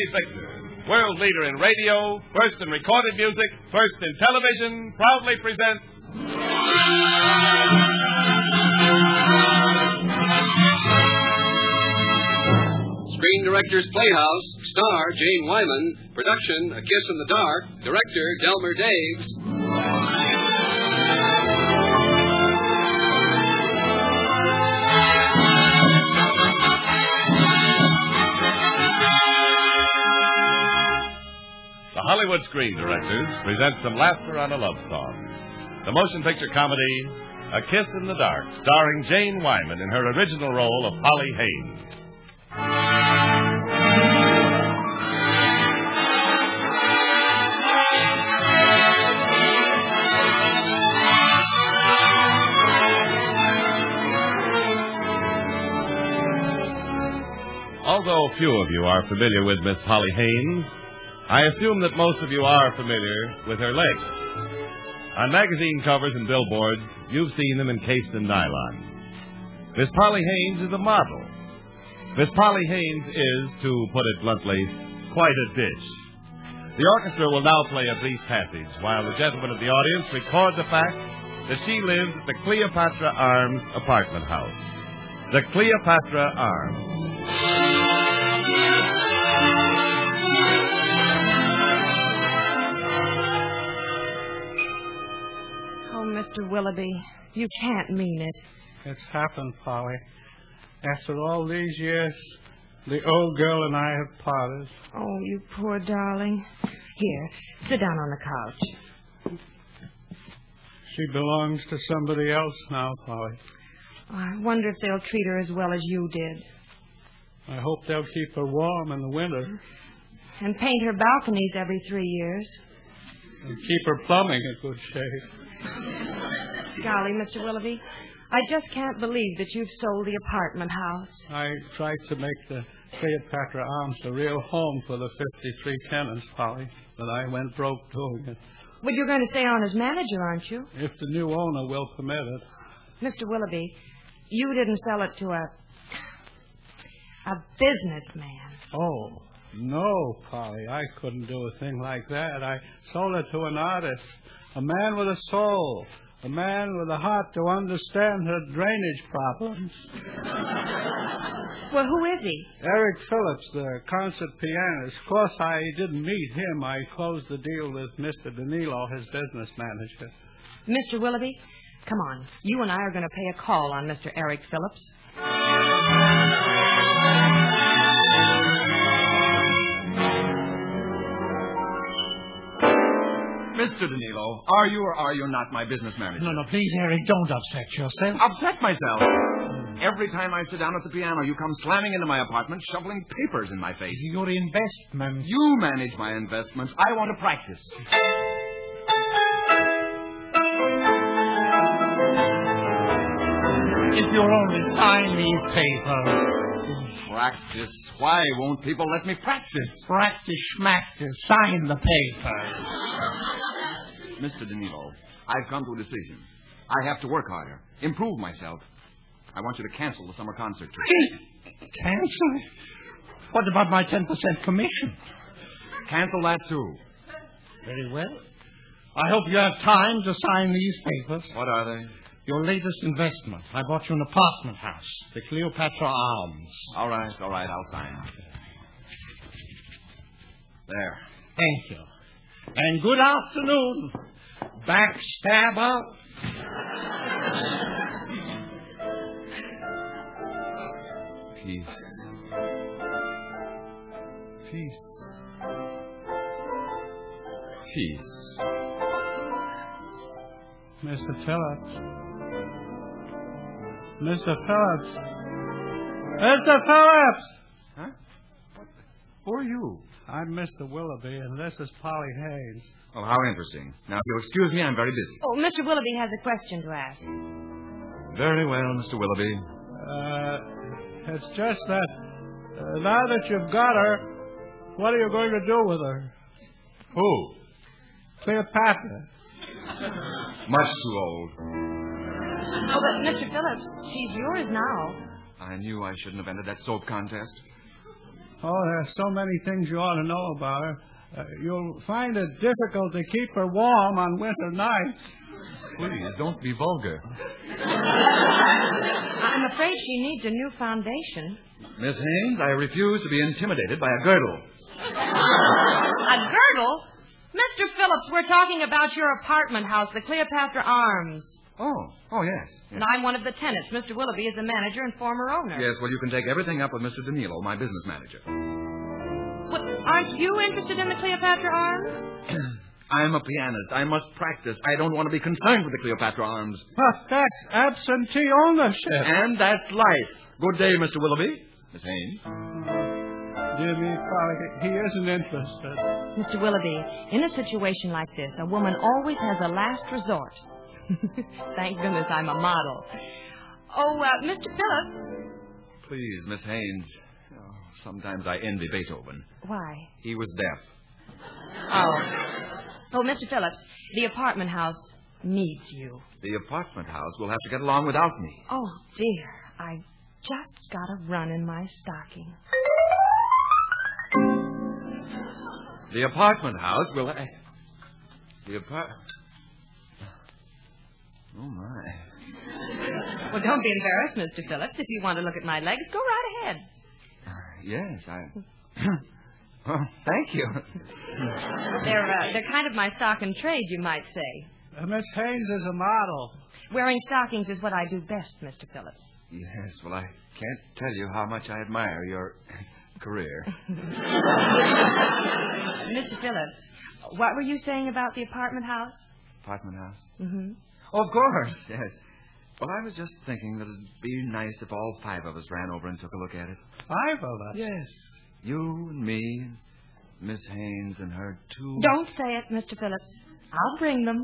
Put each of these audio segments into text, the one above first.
Pictures, world leader in radio, first in recorded music, first in television, proudly presents... Screen Directors Playhouse, star Jane Wyman, production A Kiss in the Dark, director Delmer Daves. The Hollywood Screen Directors present Some Laughter on a Love Song. The motion picture comedy, A Kiss in the Dark, starring Jane Wyman in her original role of Polly Haynes. Although few of you are familiar with Miss Polly Haynes, I assume that most of you are familiar with her legs. On magazine covers and billboards, you've seen them encased in nylon. Miss Polly Haynes is a model. Miss Polly Haynes is, to put it bluntly, quite a dish. The orchestra will now play a brief passage while the gentlemen of the audience record the fact that she lives at the Cleopatra Arms apartment house. The Cleopatra Arms. Mr. Willoughby, you can't mean it. It's happened, Polly. After all these years, the old girl and I have parted. Oh, you poor darling. Here, sit down on the couch. She belongs to somebody else now, Polly. I wonder if they'll treat her as well as you did. I hope they'll keep her warm in the winter. And paint her balconies every 3 years. And keep her plumbing in good shape. Golly, Mr. Willoughby, I just can't believe that you've sold the apartment house. I tried to make the Cleopatra Arms the real home for the 53 tenants, Polly, but I went broke doing it. But you're going to stay on as manager, aren't you? If the new owner will permit it. Mr. Willoughby, you didn't sell it to a businessman. Oh, no, Polly, I couldn't do a thing like that. I sold it to an artist, a man with a soul, a man with a heart to understand her drainage problems. Well, who is he? Eric Phillips, the concert pianist. Of course, I didn't meet him. I closed the deal with Mr. Danilo, his business manager. Mr. Willoughby, come on. You and I are going to pay a call on Mr. Eric Phillips. Mr. Danilo, are you or are you not my business manager? No, please, Eric, don't upset yourself. Upset myself? Every time I sit down at the piano, you come slamming into my apartment, shoveling papers in my face. Your investments. You manage my investments. I want to practice. If you'll only sign these papers. Practice? Why won't people let me practice? Practice, schmactice. Sign the papers. Mr. Danilo, I've come to a decision. I have to work harder, improve myself. I want you to cancel the summer concert tour. Cancel? What about my 10% commission? Cancel that, too. Very well. I hope you have time to sign these papers. What are they? Your latest investment. I bought you an apartment house, the Cleopatra Arms. All right, I'll sign. There. Thank you. And good afternoon, backstabber. Peace. Peace. Peace. Mr. Phillips. Mr. Phillips. Mr. Phillips! Huh? What? Who are you? I'm Mr. Willoughby, and this is Polly Haynes. Well, how interesting. Now, if you'll excuse me, I'm very busy. Oh, Mr. Willoughby has a question to ask. Very well, Mr. Willoughby. It's just that now that you've got her, what are you going to do with her? Who? Cleopatra. Much too old. Oh, but Mr. Phillips, she's yours now. I knew I shouldn't have entered that soap contest. Oh, there's so many things you ought to know about her. You'll find it difficult to keep her warm on winter nights. Please, don't be vulgar. I'm afraid she needs a new foundation. Miss Haynes, I refuse to be intimidated by a girdle. A girdle? Mr. Phillips, we're talking about your apartment house, the Cleopatra Arms. Oh, yes. And I'm one of the tenants. Mr. Willoughby is the manager and former owner. Yes, well, you can take everything up with Mr. Danilo, my business manager. But aren't you interested in the Cleopatra Arms? I'm a pianist. I must practice. I don't want to be concerned with the Cleopatra Arms. But that's absentee ownership. And that's life. Good day, Mr. Willoughby. Miss Haynes. Dear me, Polly, he isn't interested. Mr. Willoughby, in a situation like this, a woman always has a last resort. Thank goodness I'm a model. Oh, Mr. Phillips. Please, Miss Haynes. Oh, sometimes I envy Beethoven. Why? He was deaf. Oh, Mr. Phillips, the apartment house needs you. The apartment house will have to get along without me. Oh, dear. I just got a run in my stocking. The apartment house will... Oh, my. Well, don't be embarrassed, Mr. Phillips. If you want to look at my legs, go right ahead. Yes, Oh, thank you. They're kind of my stock and trade, you might say. Miss Haynes is a model. Wearing stockings is what I do best, Mr. Phillips. Yes, well, I can't tell you how much I admire your career. Mr. Phillips, what were you saying about the apartment house? Apartment house? Mm-hmm. Oh, of course, yes. Well, I was just thinking that it'd be nice if all 5 of us ran over and took a look at it. 5 of us? Yes. You and me, Miss Haynes and her 2... Don't say it, Mr. Phillips. I'll bring them.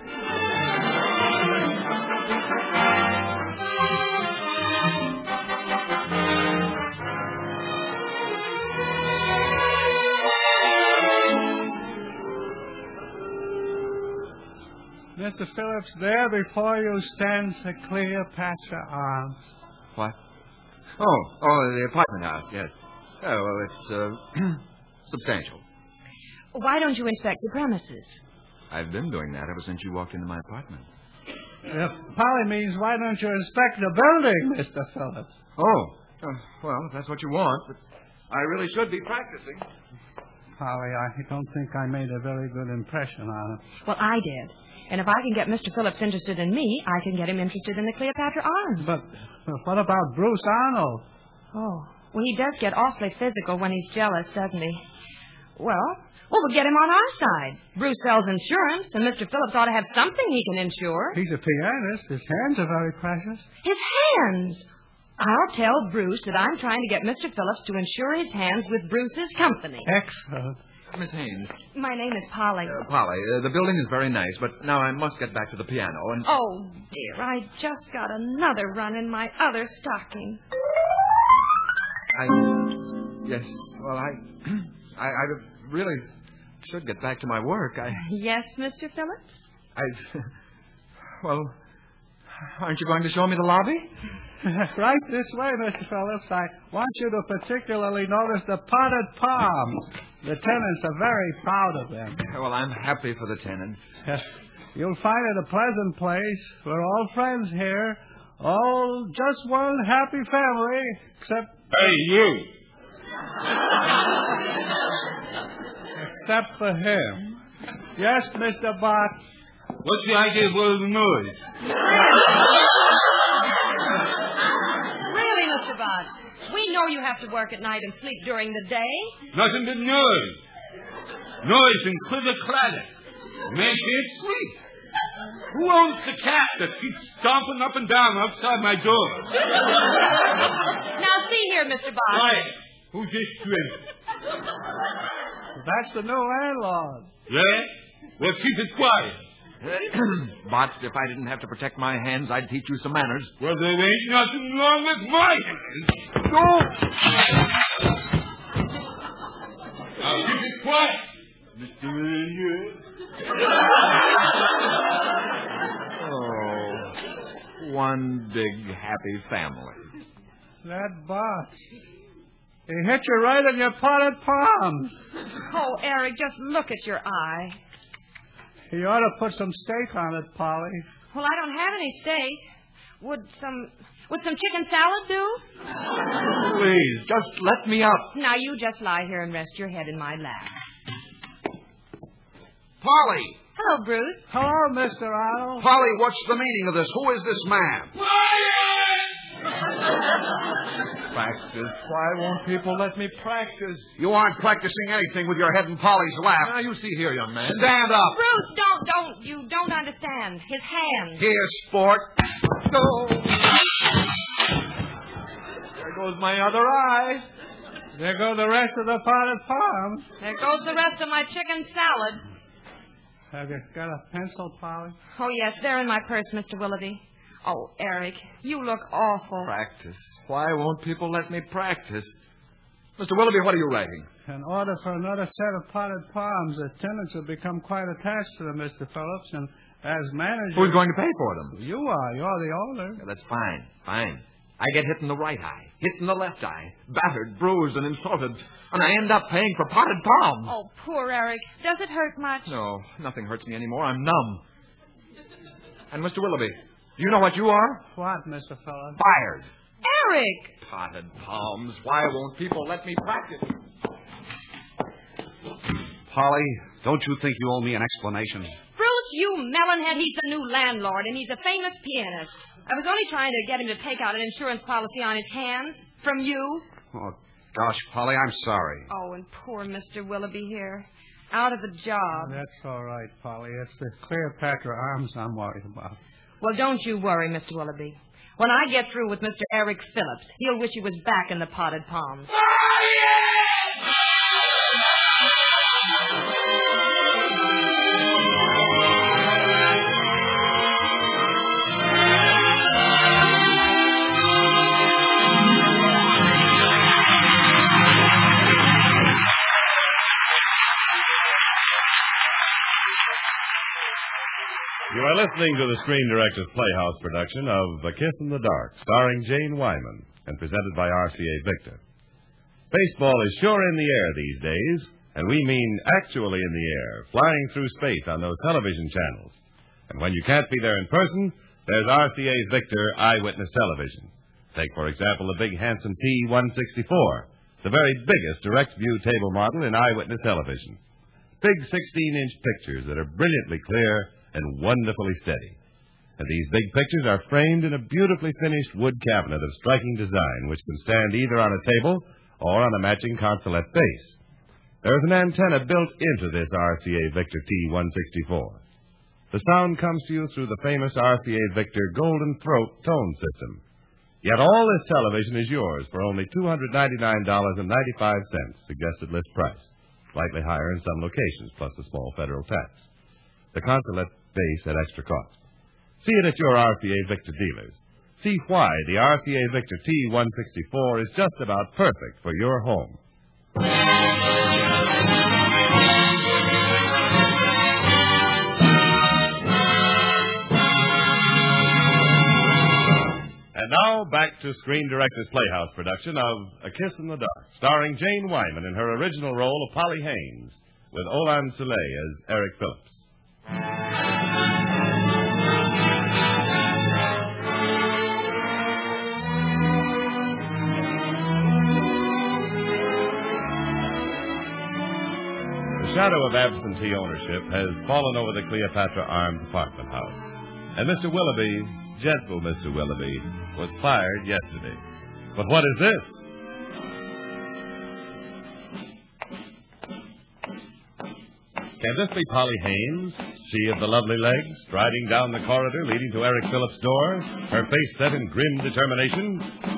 Mr. Phillips, there before you stands the Cleopatra Arms. What? Oh, the apartment house, yes. Oh, well, it's substantial. Why don't you inspect the premises? I've been doing that ever since you walked into my apartment. Polly means, why don't you inspect the building, Mr. Phillips? Well, if that's what you want, but I really should be practicing. Polly, I don't think I made a very good impression on him. Well, I did. And if I can get Mr. Phillips interested in me, I can get him interested in the Cleopatra Arms. But what about Bruce Arnold? Oh, well, he does get awfully physical when he's jealous, doesn't he? Well, we'll get him on our side. Bruce sells insurance, and Mr. Phillips ought to have something he can insure. He's a pianist. His hands are very precious. His hands! I'll tell Bruce that I'm trying to get Mr. Phillips to insure his hands with Bruce's company. Excellent. Miss Haynes. My name is Polly. Polly, the building is very nice, but now I must get back to the piano and... Oh, dear, I just got another run in my other stocking. Yes, well, I really should get back to my work. Yes, Mr. Phillips? Well, aren't you going to show me the lobby? Right this way, Mr. Phillips. I want you to particularly notice the potted palms. The tenants are very proud of them. Well, I'm happy for the tenants. You'll find it a pleasant place. We're all friends here. All just one happy family, except... Hey, you! Except for him. Yes, Mr. Bott. What's the idea of all the noise? Really, Mr. Bott? We know you have to work at night and sleep during the day. Nothing but noise. Noise and clitter-clatter. Man can't sleep. Who owns the cat that keeps stomping up and down outside my door? Now, see here, Mr. Bott. Quiet. Who's this twin? That's the new landlord. Yeah? Well, keep it quiet. Bott, if I didn't have to protect my hands, I'd teach you some manners. Well, there ain't nothing wrong with my hands. No! Now, keep it quiet, Mr. Manager. Oh, one big happy family. That boss. He hit you right in your potted palms. Oh, Eric, just look at your eye. He ought to put some steak on it, Polly. Well, I don't have any steak. Would some chicken salad do? Please, just let me up. Now, you just lie here and rest your head in my lap. Polly! Hello, Bruce. Hello, Mr. Arnold. Polly, what's the meaning of this? Who is this man? Practice. Why won't people let me practice? You aren't practicing anything with your head in Polly's lap. Now, you see here, young man. Stand up. Bruce, you don't understand. His hands. Here, sport. Go. There goes my other eye. There go the rest of the potted palms. There goes the rest of my chicken salad. Have you got a pencil, Polly? Oh, yes, they're in my purse, Mr. Willoughby. Oh, Eric, you look awful. Practice. Why won't people let me practice? Mr. Willoughby, what are you writing? An order for another set of potted palms. The tenants have become quite attached to them, Mr. Phillips, and as manager... Who's going to pay for them? You are. You're the owner. Yeah, that's fine. Fine. I get hit in the right eye, hit in the left eye, battered, bruised, and insulted, and I end up paying for potted palms. Oh, poor Eric. Does it hurt much? No, nothing hurts me anymore. I'm numb. And Mr. Willoughby, do you know what you are? What, Mr. Phillips? Fired. Eric! Potted palms. Why won't people let me practice? Polly, don't you think you owe me an explanation? Bruce, you melonhead, he's the new landlord, and he's a famous pianist. I was only trying to get him to take out an insurance policy on his hands. From you. Oh, gosh, Polly, I'm sorry. Oh, and poor Mr. Willoughby here. Out of a job. That's all right, Polly. It's the Cleopatra arms I'm worried about. Well, don't you worry, Mr. Willoughby. When I get through with Mr. Eric Phillips, he'll wish he was back in the potted palms. You are listening to the Screen Directors Playhouse production of A Kiss in the Dark, starring Jane Wyman, and presented by RCA Victor. Baseball is sure in the air these days, and we mean actually in the air, flying through space on those television channels. And when you can't be there in person, there's RCA's Victor Eyewitness Television. Take, for example, the big handsome T-164, the very biggest direct-view table model in eyewitness television. Big 16-inch pictures that are brilliantly clear and wonderfully steady. And these big pictures are framed in a beautifully finished wood cabinet of striking design, which can stand either on a table or on a matching consolette base. There is an antenna built into this RCA Victor T-164. The sound comes to you through the famous RCA Victor Golden Throat tone system. Yet all this television is yours for only $299.95, suggested list price. Slightly higher in some locations, plus a small federal tax. The consolette base at extra cost. See it at your RCA Victor dealers. See why the RCA Victor T-164 is just about perfect for your home. And now, back to Screen Directors Playhouse production of A Kiss in the Dark, starring Jane Wyman in her original role of Polly Haynes, with Olan Soleil as Eric Phillips. The shadow of absentee ownership has fallen over the Cleopatra Arms apartment house. And Mr. Willoughby, gentle Mr. Willoughby, was fired yesterday. But what is this? Can this be Polly Haynes, she of the lovely legs, striding down the corridor leading to Eric Phillips' door, her face set in grim determination?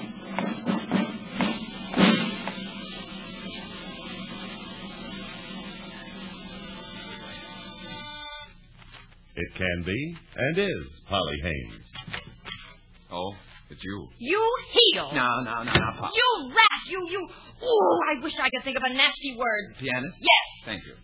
It can be, and is, Polly Haynes. Oh, it's you. You heel! No, Pop. You rat! You... Oh, I wish I could think of a nasty word. Pianist? Yes. Thank you.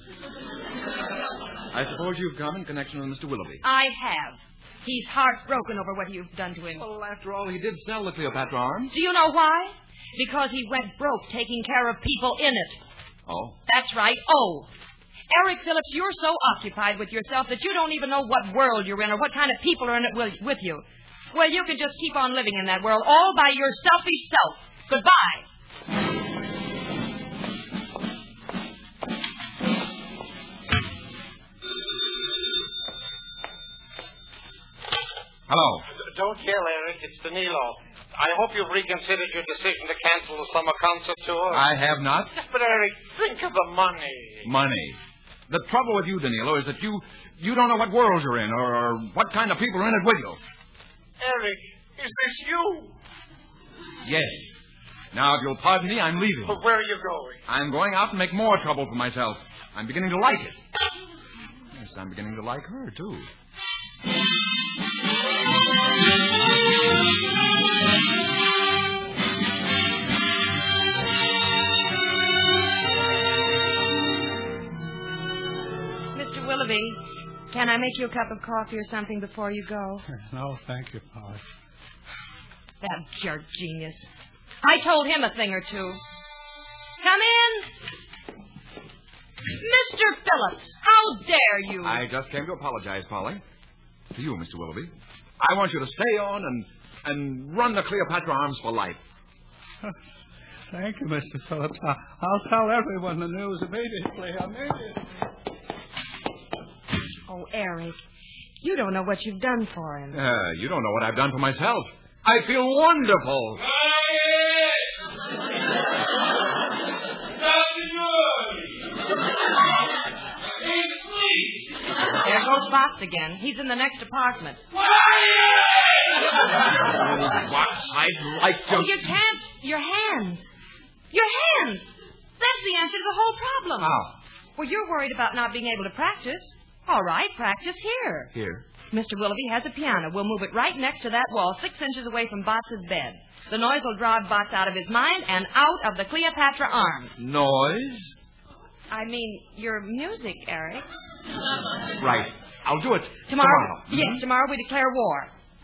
I suppose you've come in connection with Mr. Willoughby. I have. He's heartbroken over what you've done to him. Well, after all, he did sell the Cleopatra Arms. Do you know why? Because he went broke taking care of people in it. Oh? That's right, Eric Phillips, you're so occupied with yourself that you don't even know what world you're in or what kind of people are in it with you. Well, you could just keep on living in that world all by your selfish self. Goodbye. Hello. Don't yell, Eric. It's Danilo. I hope you've reconsidered your decision to cancel the summer concert tour. I have not. But, Eric, think of the money. Money. The trouble with you, Danilo, is that you don't know what world you're in or what kind of people are in it with you. Eric, is this you? Yes. Now, if you'll pardon me, I'm leaving. But where are you going? I'm going out and make more trouble for myself. I'm beginning to like it. Yes, I'm beginning to like her, too. Mr. Willoughby, can I make you a cup of coffee or something before you go? No, thank you, Polly. That jerk genius. I told him a thing or two. Come in. Mr. Phillips, how dare you? I just came to apologize, Polly. To you, Mr. Willoughby. I want you to stay on and run the Cleopatra Arms for life. Thank you, Mr. Phillips. I'll tell everyone the news immediately. Oh, Eric, you don't know what you've done for him. You don't know what I've done for myself. I feel wonderful. There goes Box again. He's in the next apartment. Box, I'd like to... Oh, you can't. Your hands. Your hands. That's the answer to the whole problem. How? Well, you're worried about not being able to practice. All right, practice here. Here? Mr. Willoughby has a piano. We'll move it right next to that wall, 6 inches away from Box's bed. The noise will drive Box out of his mind and out of the Cleopatra Arms. Noise? I mean, your music, Eric. Right. I'll do it Tomorrow. Yes, tomorrow we declare war.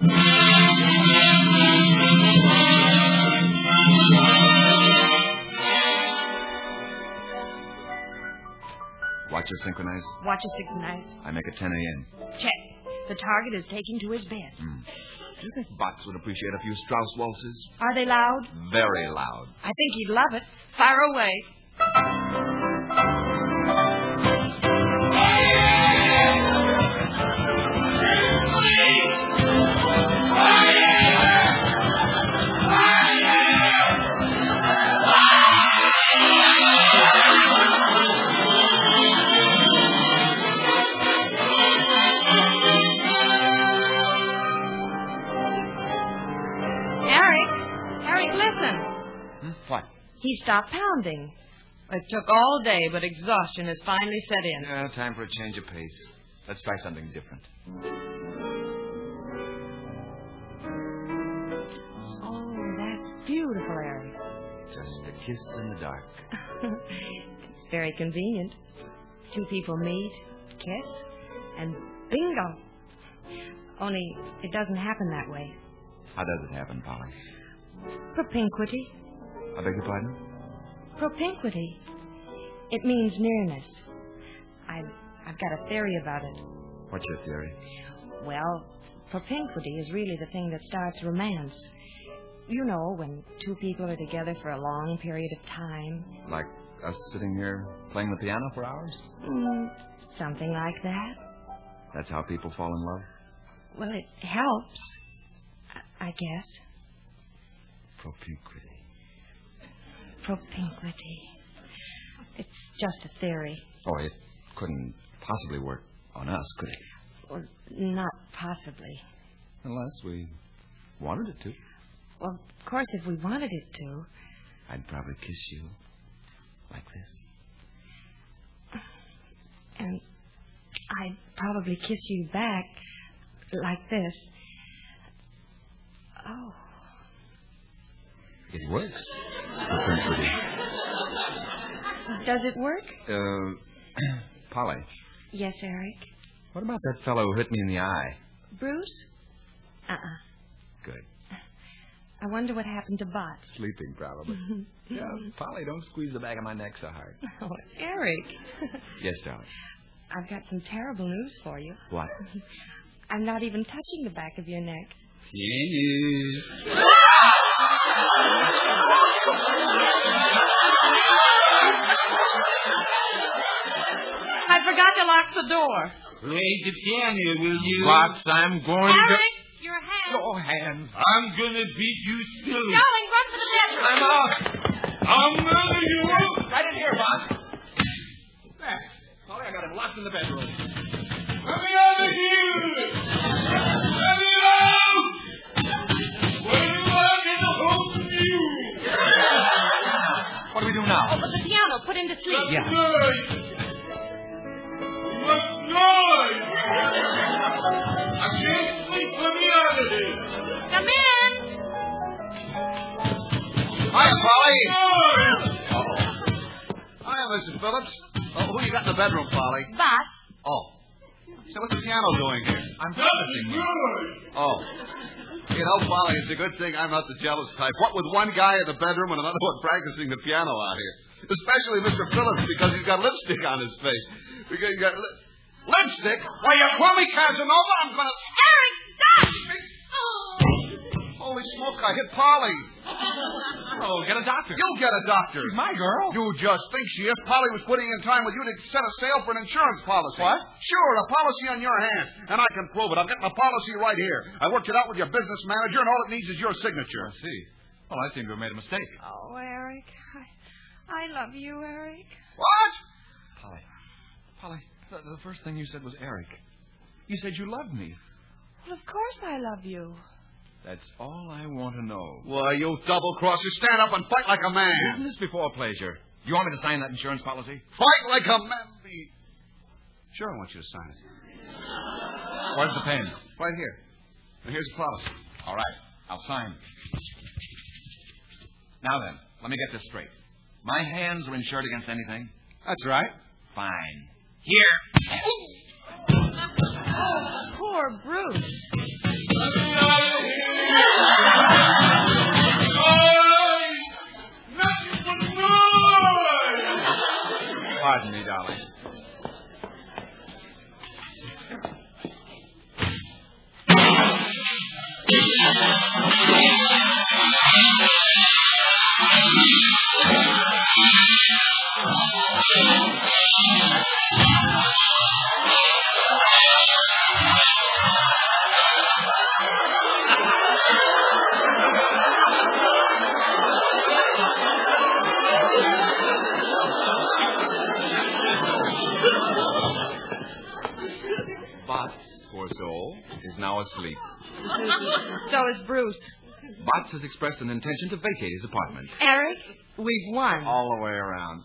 Watch it synchronize. Watch it synchronize. I make it 10 a.m. Check. The target is taking to his bed. Do you think Box would appreciate a few Strauss waltzes? Are they loud? Very loud. I think he'd love it. Fire away. Eric, listen. What? He stopped pounding. It took all day, but exhaustion has finally set in. Time for a change of pace. Let's try something different. Oh, that's beautiful, Eric. Just a kiss in the dark. It's very convenient. 2 people meet, kiss, and bingo. Only it doesn't happen that way. How does it happen, Polly? Propinquity. I beg your pardon? Propinquity. It means nearness. I've got a theory about it. What's your theory? Well, propinquity is really the thing that starts romance. You know, when 2 people are together for a long period of time. Like us sitting here playing the piano for hours? Something like that. That's how people fall in love? Well, it helps, I guess. Propinquity. Propinquity. It's just a theory. Oh, it couldn't possibly work on us, could it? Well, not possibly. Unless we wanted it to. Well, of course, if we wanted it to. I'd probably kiss you like this. And I'd probably kiss you back like this. Oh. It works. Propinquity. Does it work? Polly. Yes, Eric. What about that fellow who hit me in the eye? Bruce? Good. I wonder what happened to Bot. Sleeping, probably. Yeah, Polly, don't squeeze the back of my neck so hard. Oh, Eric. Yes, darling. I've got some terrible news for you. What? I'm not even touching the back of your neck. Yes. I forgot to lock the door. Play the piano, will you? Box, I'm going Eric, your hands. Your hands. I'm gonna beat you silly. Darling, run for the bedroom. I'm off. I'll murder you. Right in here, Box. There. Polly, I got him locked in the bedroom. Let me out of here. Let me out. Where do I get a hold of you? What do we do now? Oh, the piano. Put him to sleep. Yeah. Noise. What noise? I can't sleep. Let me out of here. Come in. Hiya, Polly. Noise. Hiya, Mr. Phillips. Who you got in the bedroom, Polly? Bot. Oh. So what's the piano doing here? I'm That's practicing. good. Oh. You know, Polly, it's a good thing I'm not the jealous type. What with one guy in the bedroom and another one practicing the piano out here? Especially Mr. Phillips, because he's got lipstick on his face. Because he's got lipstick? Why, you call me Casanova? I'm going to... Eric, stop! Holy smoke, I hit Polly. Oh, get a doctor. You'll get a doctor. She's my girl. You just think she is. Polly was putting in time with you to set a sale for an insurance policy. What? Sure, a policy on your hands. And I can prove it. I've got my policy right here. I worked it out with your business manager, and all it needs is your signature. I see. Well, I seem to have made a mistake. Oh, Eric. I love you, Eric. What? Polly, the first thing you said was Eric. You said you loved me. Well, of course I love you. That's all I want to know. Why, you double-crosser, stand up and fight like a man. Isn't this before pleasure? You want me to sign that insurance policy? Fight like a man. Sure, I want you to sign it. Where's the pen? Right here. And here's the policy. All right, I'll sign. Now then, let me get this straight. My hands are insured against anything? That's right. Fine. Here. Oh, poor Bruce. Pardon me, darling. Bots, poor soul, is now asleep. So is Bruce. Bots has expressed an intention to vacate his apartment. Eric, we've won. All the way around.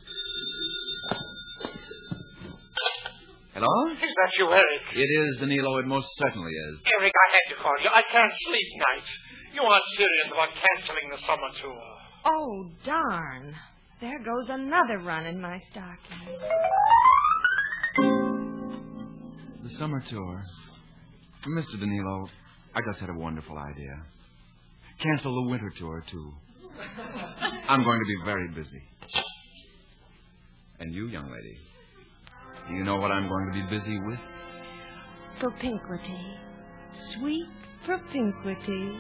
Hello? Is that you, Eric? It is, Danilo. It most certainly is. Eric, I had to call you. I can't sleep nights. You aren't serious about canceling the summer tour. Oh, darn. There goes another run in my stocking. The summer tour. Mr. Danilo, I just had a wonderful idea. Cancel the winter tour, too. I'm going to be very busy. And you, young lady, do you know what I'm going to be busy with? Propinquity. Sweet propinquity.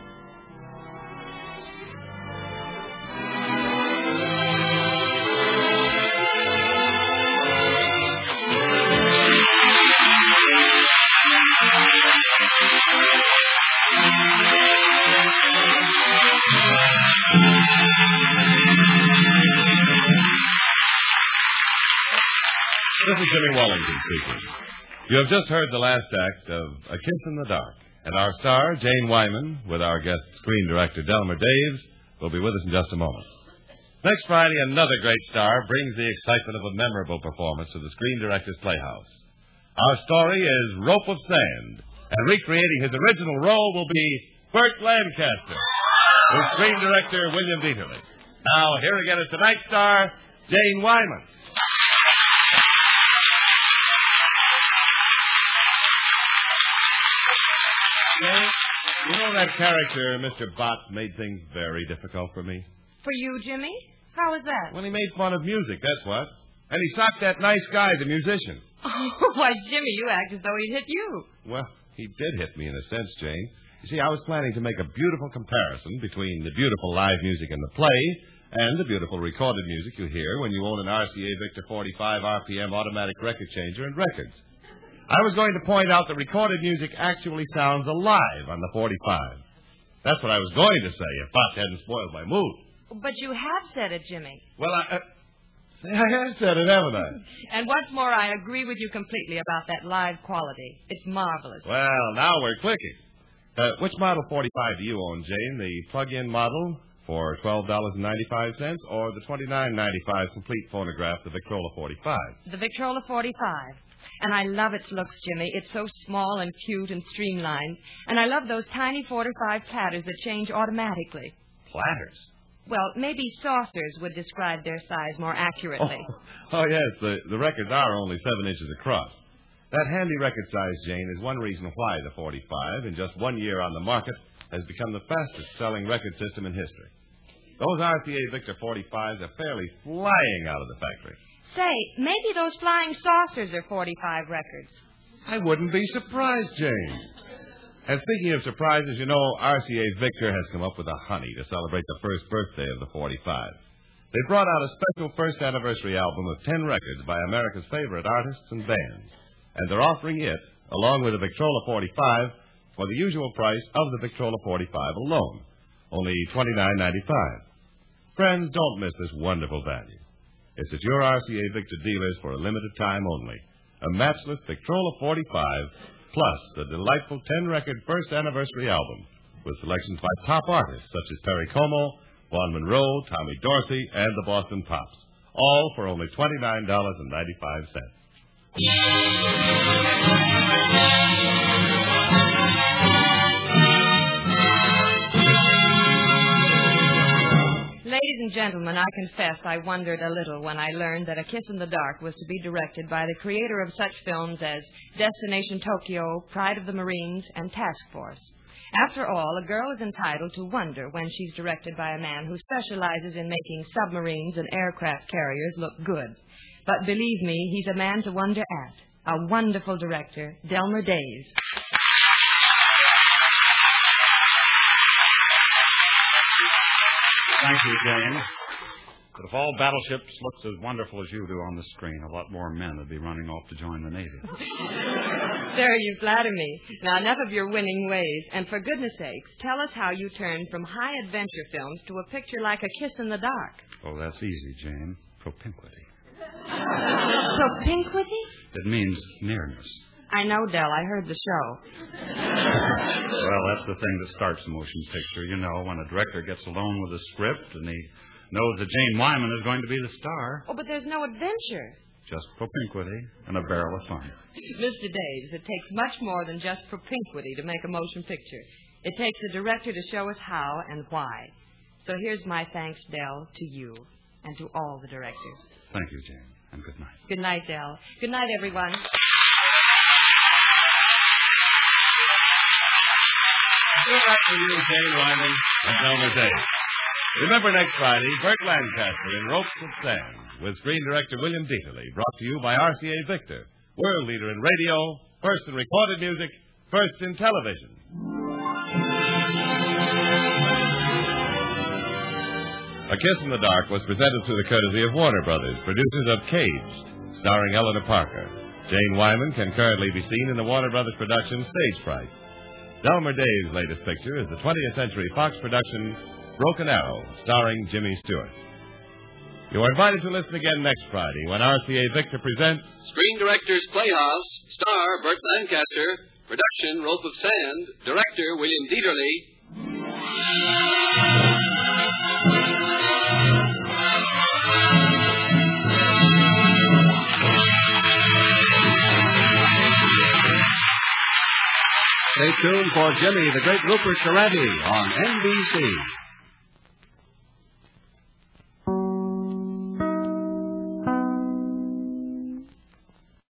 This is Jimmy Wallington speaking. You have just heard the last act of A Kiss in the Dark. And our star, Jane Wyman, with our guest screen director, Delmer Daves, will be with us in just a moment. Next Friday, another great star brings the excitement of a memorable performance to the Screen Directors Playhouse. Our story is Rope of Sand, and recreating his original role will be Burt Lancaster, with Screen Director William Dieterle. Now, here again is tonight's star, Jane Wyman. You know that character, Mr. Bott, made things very difficult for me. For you, Jimmy? How was that? When he made fun of music, that's what. And he socked that nice guy, the musician. Oh, why, Jimmy, you act as though he'd hit you. Well, he did hit me in a sense, Jane. You see, I was planning to make a beautiful comparison between the beautiful live music in the play and the beautiful recorded music you hear when you own an RCA Victor 45 RPM automatic record changer and records. I was going to point out that recorded music actually sounds alive on the 45. That's what I was going to say if Bott hadn't spoiled my mood. But you have said it, Jimmy. Well, I have said it, haven't I? And what's more, I agree with you completely about that live quality. It's marvelous. Well, now we're clicking. Which Model 45 do you own, Jane? The plug-in model for $12.95 or the $29.95 complete phonograph, the Victrola 45? The Victrola 45. And I love its looks, Jimmy. It's so small and cute and streamlined. And I love those tiny 45 platters that change automatically. Platters? Well, maybe saucers would describe their size more accurately. Oh yes, the records are only 7 inches across. That handy record size, Jane, is one reason why the 45, in just 1 year on the market, has become the fastest-selling record system in history. Those RCA Victor 45s are fairly flying out of the factory. Say, maybe those flying saucers are 45 records. I wouldn't be surprised, Jane. And speaking of surprises, you know, RCA Victor has come up with a honey to celebrate the first birthday of the 45. They brought out a special first anniversary album of 10 records by America's favorite artists and bands. And they're offering it, along with the Victrola 45, for the usual price of the Victrola 45 alone, only $29.95. Friends, don't miss this wonderful value. It's at your RCA Victor dealers for a limited time only. A matchless Victrola 45, plus a delightful 10-record first anniversary album with selections by top artists such as Perry Como, Vaughn Monroe, Tommy Dorsey, and the Boston Pops. All for only $29.95. Ladies and gentlemen, I confess I wondered a little when I learned that A Kiss in the Dark was to be directed by the creator of such films as Destination Tokyo, Pride of the Marines, and Task Force. After all, a girl is entitled to wonder when she's directed by a man who specializes in making submarines and aircraft carriers look good. But believe me, he's a man to wonder at. A wonderful director, Delmer Days. Thank you, Jane. But if all battleships looked as wonderful as you do on the screen, a lot more men would be running off to join the Navy. Sir, you flatter me. Now, enough of your winning ways. And for goodness sakes, tell us how you turned from high adventure films to a picture like A Kiss in the Dark. Oh, that's easy, Jane. Propinquity. Propinquity? It means nearness. I know, Del. I heard the show. Well, that's the thing that starts a motion picture. You know, when a director gets alone with a script and he knows that Jane Wyman is going to be the star. Oh, but there's no adventure. Just propinquity and a barrel of fun. Mr. Daves, it takes much more than just propinquity to make a motion picture. It takes a director to show us how and why. So here's my thanks, Del, to you and to all the directors. Thank you, Jane, and good night. Good night, Del. Good night, everyone. Good night to you, Jane Wyman and Delmer Days. Remember next Friday, Burt Lancaster in Ropes of Sand with screen director William Dieterle, brought to you by RCA Victor, world leader in radio, first in recorded music, first in television. A Kiss in the Dark was presented through the courtesy of Warner Brothers, producers of Caged, starring Eleanor Parker. Jane Wyman can currently be seen in the Warner Brothers production Stage Fright. Delmer Days' latest picture is the 20th Century Fox production Broken Arrow, starring Jimmy Stewart. You are invited to listen again next Friday when RCA Victor presents Screen Directors Playhouse, star Burt Lancaster, production Rope of Sand, director William Dieterle. Stay tuned for Jimmy the Great Rupert Durante on NBC.